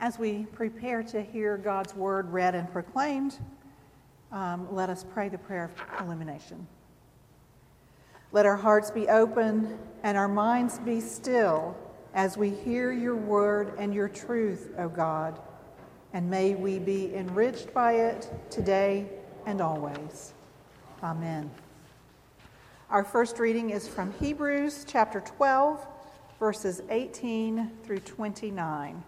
As we prepare to hear God's word read and proclaimed, let us pray the prayer of illumination. Let our hearts be open and our minds be still as we hear your word and your truth, O God, and may we be enriched by it today and always. Amen. Our first reading is from Hebrews chapter 12, verses 18 through 29.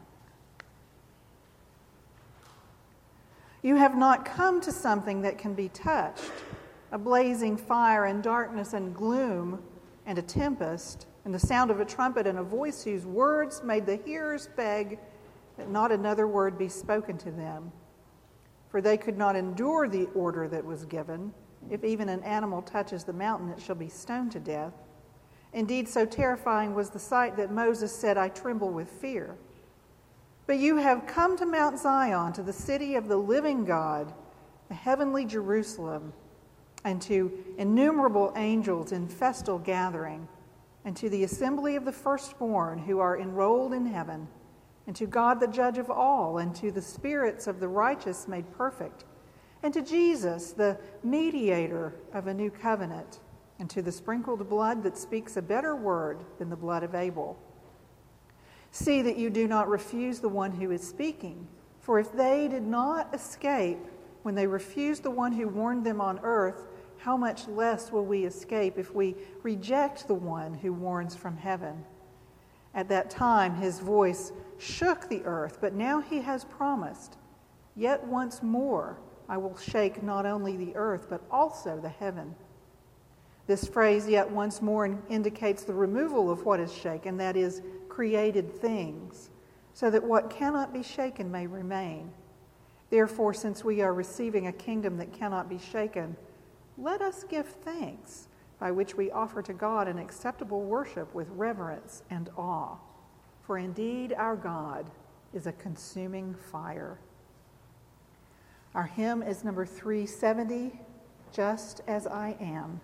You have not come to something that can be touched, a blazing fire and darkness and gloom and a tempest and the sound of a trumpet and a voice whose words made the hearers beg that not another word be spoken to them. For they could not endure the order that was given. If even an animal touches the mountain, it shall be stoned to death. Indeed, so terrifying was the sight that Moses said, I tremble with fear. But you have come to Mount Zion, to the city of the living God, the heavenly Jerusalem, and to innumerable angels in festal gathering, and to the assembly of the firstborn who are enrolled in heaven, and to God the judge of all, and to the spirits of the righteous made perfect, and to Jesus, the mediator of a new covenant, and to the sprinkled blood that speaks a better word than the blood of Abel. See that you do not refuse the one who is speaking, for if they did not escape when they refused the one who warned them on earth, how much less will we escape if we reject the one who warns from heaven? At that time his voice shook the earth, but now he has promised, yet once more I will shake not only the earth, but also the heaven. This phrase, yet once more, indicates the removal of what is shaken, that is, created things, so that what cannot be shaken may remain. Therefore, since we are receiving a kingdom that cannot be shaken, let us give thanks, by which we offer to God an acceptable worship with reverence and awe. For indeed our God is a consuming fire. Our hymn is number 370, Just As I Am.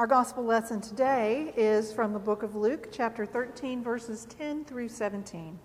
Our gospel lesson today is from the book of Luke, chapter 13, verses 10 through 17.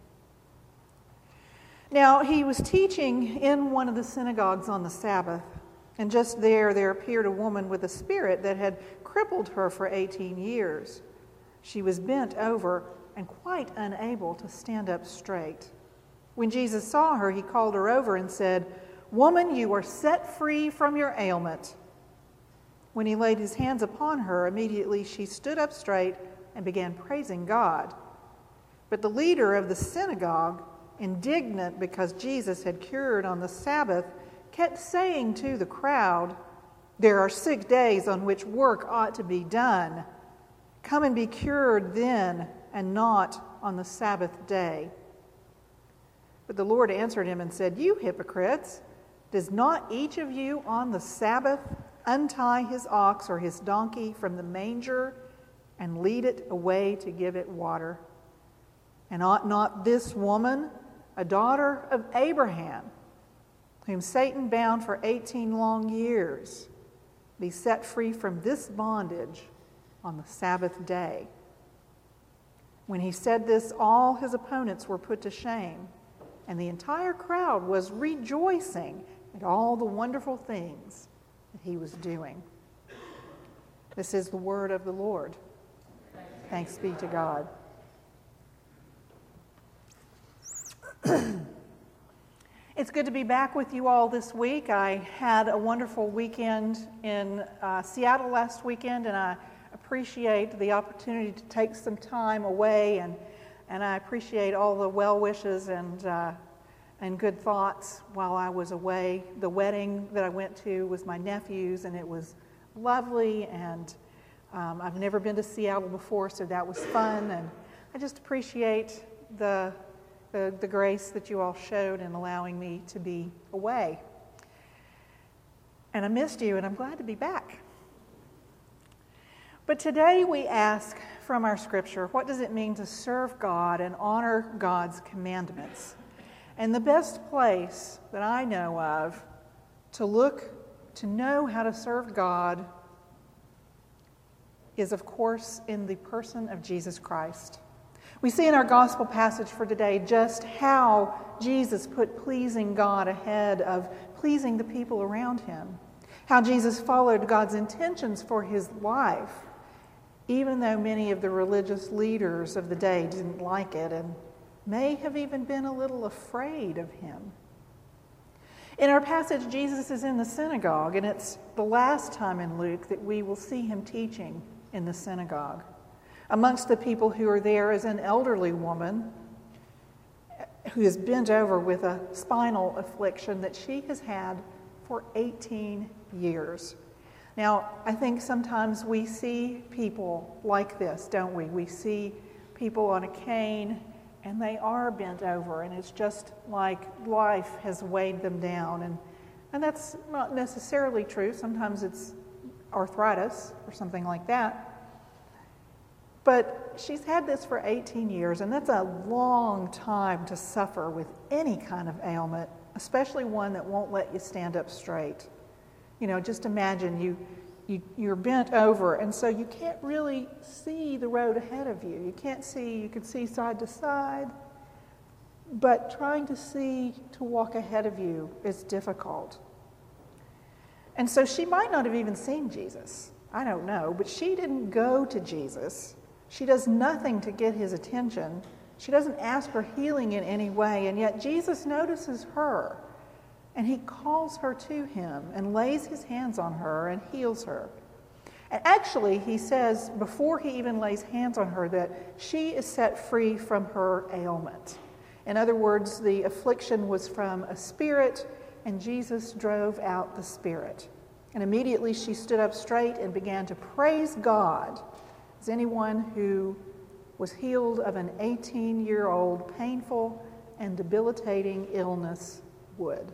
Now, he was teaching in one of the synagogues on the Sabbath, and just there appeared a woman with a spirit that had crippled her for 18 years. She was bent over and quite unable to stand up straight. When Jesus saw her, he called her over and said, "Woman, you are set free from your ailment." When he laid his hands upon her, immediately she stood up straight and began praising God. But the leader of the synagogue, indignant because Jesus had cured on the Sabbath, kept saying to the crowd, "There are 6 days on which work ought to be done. Come and be cured then, and not on the Sabbath day." But the Lord answered him and said, "You hypocrites, does not each of you on the Sabbath untie his ox or his donkey from the manger and lead it away to give it water? And ought not this woman, a daughter of Abraham, whom Satan bound for 18 long years, be set free from this bondage on the Sabbath day?" When he said this, all his opponents were put to shame, and the entire crowd was rejoicing at all the wonderful things that he was doing. This is the word of the Lord. Thanks be to God. It's good to be back with you all this week. I had a wonderful weekend in Seattle last weekend, and I appreciate the opportunity to take some time away, and I appreciate all the well wishes and good thoughts while I was away. The wedding that I went to was my nephew's, and it was lovely, and I've never been to Seattle before, so that was fun, and I just appreciate the grace that you all showed in allowing me to be away. And I missed you, and I'm glad to be back. But today we ask from our scripture, what does it mean to serve God and honor God's commandments? And the best place that I know of to know how to serve God is, of course, in the person of Jesus Christ. We see in our gospel passage for today just how Jesus put pleasing God ahead of pleasing the people around him. How Jesus followed God's intentions for his life, even though many of the religious leaders of the day didn't like it and may have even been a little afraid of him. In our passage, Jesus is in the synagogue, and it's the last time in Luke that we will see him teaching in the synagogue. Amongst the people who are there is an elderly woman who is bent over with a spinal affliction that she has had for 18 years. Now, I think sometimes we see people like this, don't we? We see people on a cane, and they are bent over, and it's just like life has weighed them down. And that's not necessarily true. Sometimes it's arthritis or something like that. But she's had this for 18 years, and that's a long time to suffer with any kind of ailment, especially one that won't let you stand up straight. You know, just imagine you're bent over, and so you can't really see the road ahead of you. You can see side to side, but trying to walk ahead of you is difficult. And so she might not have even seen Jesus. I don't know, but she didn't go to Jesus. She does nothing to get his attention. She doesn't ask for healing in any way, and yet Jesus notices her, and he calls her to him and lays his hands on her and heals her. And actually, he says, before he even lays hands on her, that she is set free from her ailment. In other words, the affliction was from a spirit, and Jesus drove out the spirit. And immediately she stood up straight and began to praise God, as anyone who was healed of an 18-year-old painful and debilitating illness would.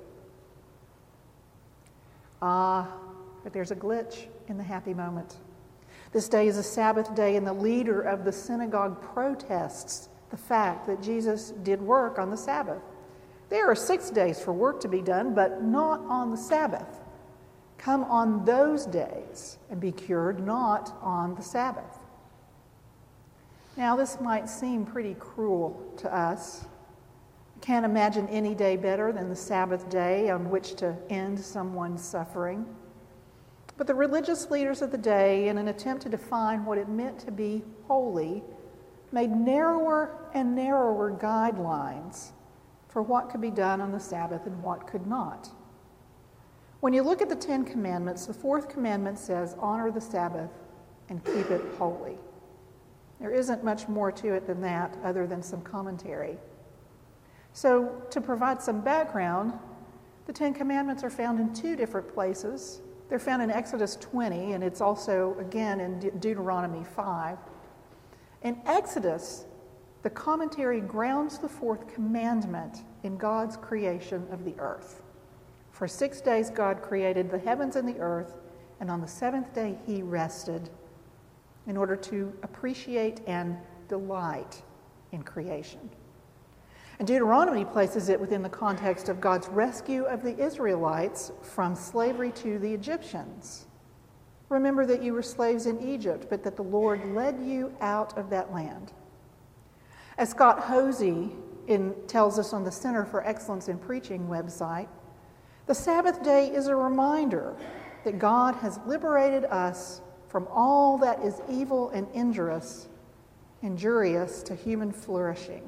But there's a glitch in the happy moment. This day is a Sabbath day, and the leader of the synagogue protests the fact that Jesus did work on the Sabbath. There are 6 days for work to be done, but not on the Sabbath. Come on those days and be cured, not on the Sabbath. Now, this might seem pretty cruel to us. Can't imagine any day better than the Sabbath day on which to end someone's suffering. But the religious leaders of the day, in an attempt to define what it meant to be holy, made narrower and narrower guidelines for what could be done on the Sabbath and what could not. When you look at the Ten Commandments, the fourth commandment says, honor the Sabbath and keep it holy. There isn't much more to it than that, other than some commentary. So, to provide some background, the Ten Commandments are found in two different places. They're found in Exodus 20, and it's also, again, in Deuteronomy 5. In Exodus, the commentary grounds the fourth commandment in God's creation of the earth. For 6 days God created the heavens and the earth, and on the seventh day he rested in order to appreciate and delight in creation. And Deuteronomy places it within the context of God's rescue of the Israelites from slavery to the Egyptians. Remember that you were slaves in Egypt, but that the Lord led you out of that land. As Scott Hosey tells us on the Center for Excellence in Preaching website, the Sabbath day is a reminder that God has liberated us from all that is evil and injurious to human flourishing.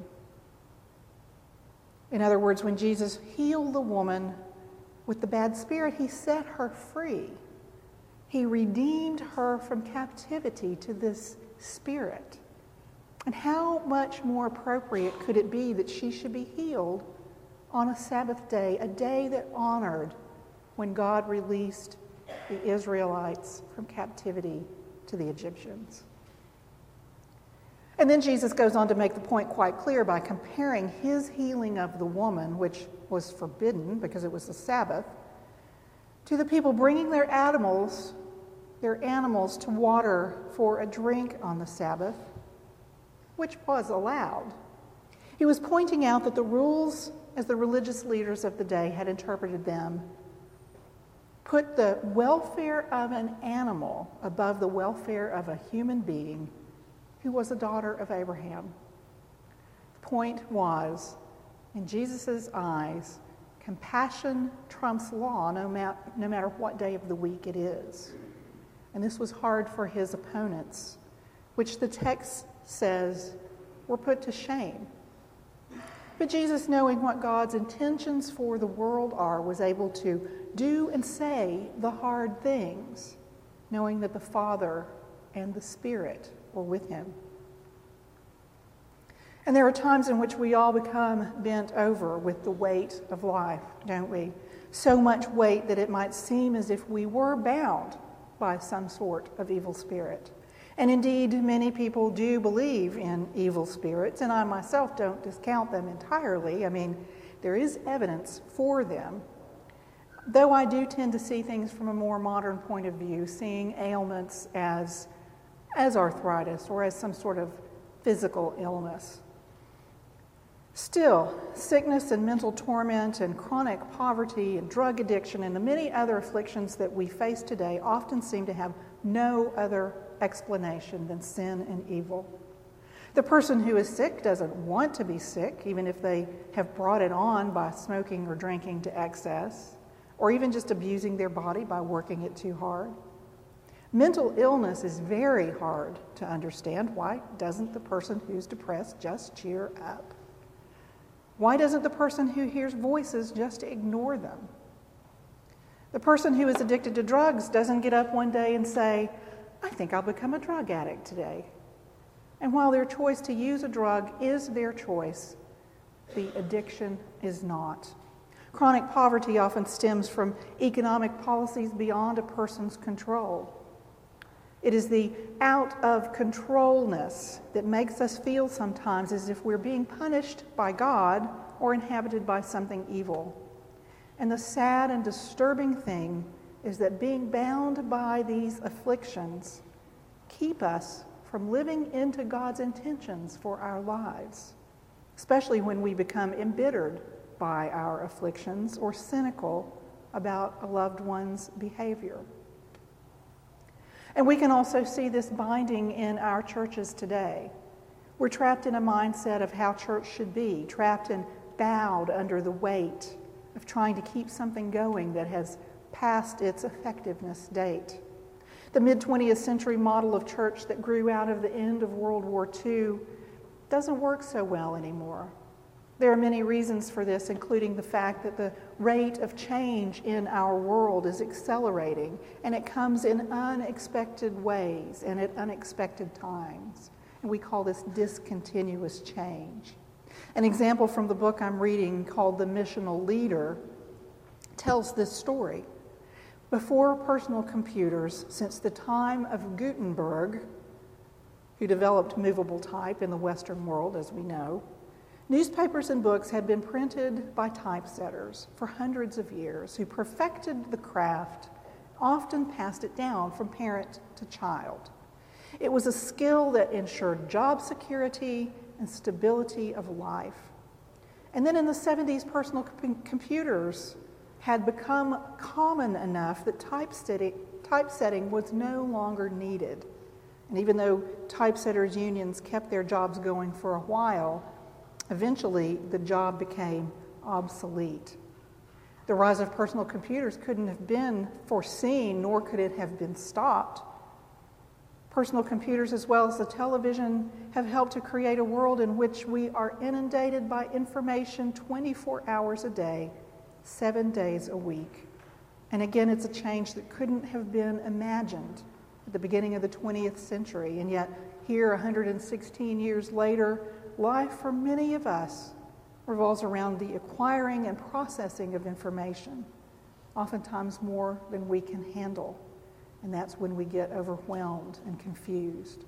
In other words, when Jesus healed the woman with the bad spirit, he set her free. He redeemed her from captivity to this spirit. And how much more appropriate could it be that she should be healed on a Sabbath day, a day that honored when God released the Israelites from captivity to the Egyptians? And then Jesus goes on to make the point quite clear by comparing his healing of the woman, which was forbidden because it was the Sabbath, to the people bringing their animals to water for a drink on the Sabbath, which was allowed. He was pointing out that the rules, as the religious leaders of the day had interpreted them, put the welfare of an animal above the welfare of a human being who was a daughter of Abraham. The point was, in Jesus' eyes, compassion trumps law no matter what day of the week it is. And this was hard for his opponents, which the text says were put to shame. But Jesus, knowing what God's intentions for the world are, was able to do and say the hard things, knowing that the Father and the Spirit were with him. And there are times in which we all become bent over with the weight of life, don't we? So much weight that it might seem as if we were bound by some sort of evil spirit. And indeed, many people do believe in evil spirits, and I myself don't discount them entirely. I mean, there is evidence for them. Though I do tend to see things from a more modern point of view, seeing ailments as arthritis or as some sort of physical illness. Still, sickness and mental torment and chronic poverty and drug addiction and the many other afflictions that we face today often seem to have no other explanation than sin and evil. The person who is sick doesn't want to be sick, even if they have brought it on by smoking or drinking to excess, or even just abusing their body by working it too hard. Mental illness is very hard to understand. Why doesn't the person who's depressed just cheer up? Why doesn't the person who hears voices just ignore them? The person who is addicted to drugs doesn't get up one day and say, I think I'll become a drug addict today. And while their choice to use a drug is their choice, the addiction is not. Chronic poverty often stems from economic policies beyond a person's control. It is the out-of-controlness that makes us feel sometimes as if we're being punished by God or inhabited by something evil. And the sad and disturbing thing is that being bound by these afflictions keep us from living into God's intentions for our lives, especially when we become embittered by our afflictions or cynical about a loved one's behavior. And we can also see this binding in our churches today. We're trapped in a mindset of how church should be, trapped and bowed under the weight of trying to keep something going that has passed its effectiveness date. The mid-20th century model of church that grew out of the end of World War II doesn't work so well anymore. There are many reasons for this, including the fact that the rate of change in our world is accelerating, and it comes in unexpected ways and at unexpected times. And we call this discontinuous change. An example from the book I'm reading called The Missional Leader tells this story. Before personal computers, since the time of Gutenberg, who developed movable type in the Western world, as we know, newspapers and books had been printed by typesetters for hundreds of years who perfected the craft, often passed it down from parent to child. It was a skill that ensured job security and stability of life. And then in the 70s, personal computers had become common enough that typesetting was no longer needed. And even though typesetters' unions kept their jobs going for a while, eventually the job became obsolete. The rise of personal computers couldn't have been foreseen, nor could it have been stopped. Personal computers, as well as the television, have helped to create a world in which we are inundated by information 24 hours a day, 7 days a week. And again, it's a change that couldn't have been imagined at the beginning of the 20th century. And yet, here, 116 years later, life for many of us revolves around the acquiring and processing of information, oftentimes more than we can handle. And that's when we get overwhelmed and confused.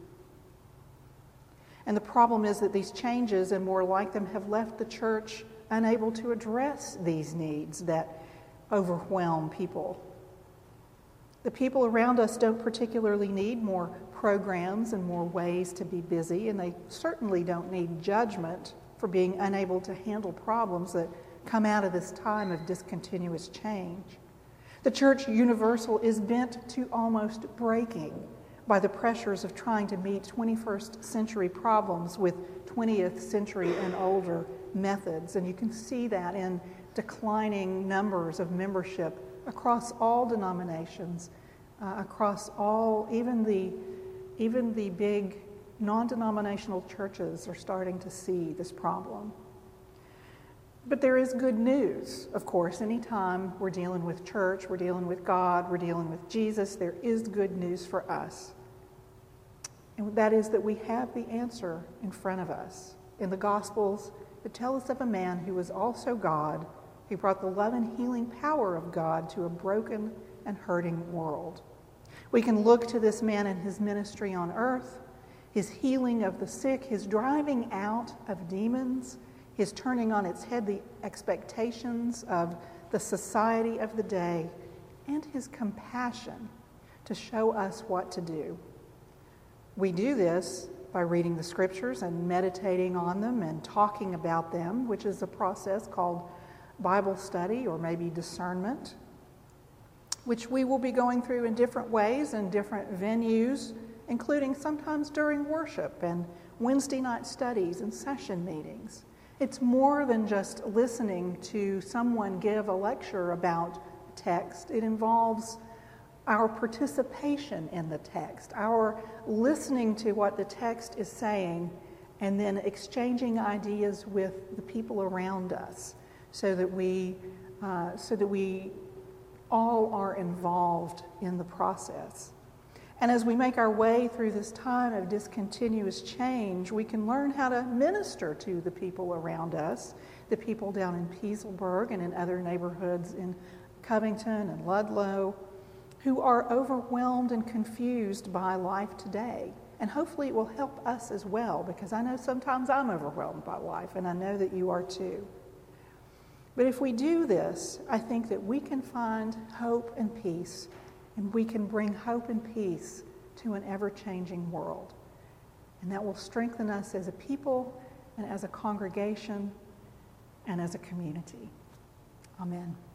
And the problem is that these changes, and more like them, have left the church unable to address these needs that overwhelm people. The people around us don't particularly need more programs and more ways to be busy, and they certainly don't need judgment for being unable to handle problems that come out of this time of discontinuous change. The church universal is bent to almost breaking by the pressures of trying to meet 21st century problems with 20th century and older methods. And you can see that in declining numbers of membership across all denominations, across all, even the big non-denominational churches are starting to see this problem. But there is good news, of course. Anytime we're dealing with church, we're dealing with God, we're dealing with Jesus, there is good news for us. And that is that we have the answer in front of us. In the Gospels, that tell us of a man who was also God, who brought the love and healing power of God to a broken and hurting world. We can look to this man and his ministry on earth, his healing of the sick, his driving out of demons, his turning on its head the expectations of the society of the day, and his compassion to show us what to do. We do this by reading the scriptures and meditating on them and talking about them, which is a process called Bible study or maybe discernment, which we will be going through in different ways and different venues, including sometimes during worship and Wednesday night studies and session meetings. It's more than just listening to someone give a lecture about text. It involves our participation in the text, our listening to what the text is saying, and then exchanging ideas with the people around us so that we all are involved in the process. And as we make our way through this time of discontinuous change, we can learn how to minister to the people around us, the people down in Pieselberg and in other neighborhoods in Covington and Ludlow, who are overwhelmed and confused by life today. And hopefully it will help us as well, because I know sometimes I'm overwhelmed by life, and I know that you are too. But if we do this, I think that we can find hope and peace, and we can bring hope and peace to an ever-changing world. And that will strengthen us as a people and as a congregation and as a community. Amen.